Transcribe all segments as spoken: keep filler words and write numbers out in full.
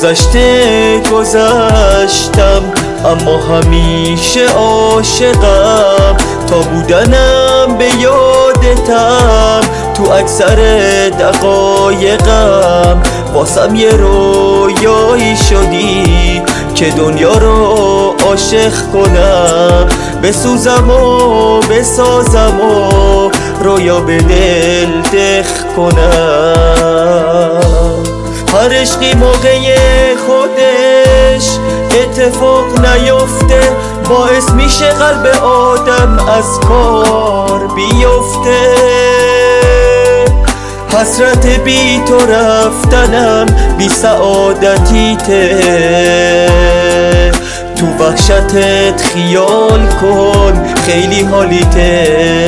گذشته گذشتم اما همیشه عاشقم، تا بودنم به یادتم تو اکثر دقایقم. واسم یه رویایی شدی که دنیا رو عاشق کنم، بسوزم و بسازم و رویا به دل دخ کنم. هر عشقی موقع خودش اتفاق نیفته، باعث میشه قلب آدم از کار بیفته. حسرت بی تو رفتنم بی سعادتیته، تو وحشتت خیال کن خیلی حالیته.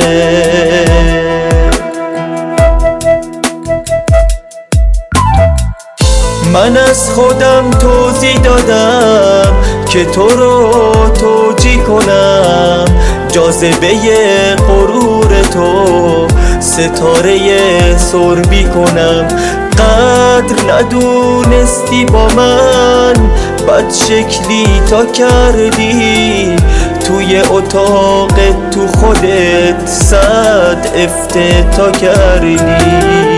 من از خودم توضیح دادم که تو رو توجیه کنم، جاذبه غرور تو ستاره سربی کنم. قدر ندونستی با من بد شکلی تا کردی، توی اتاقت تو خودت صد افتتا کردی.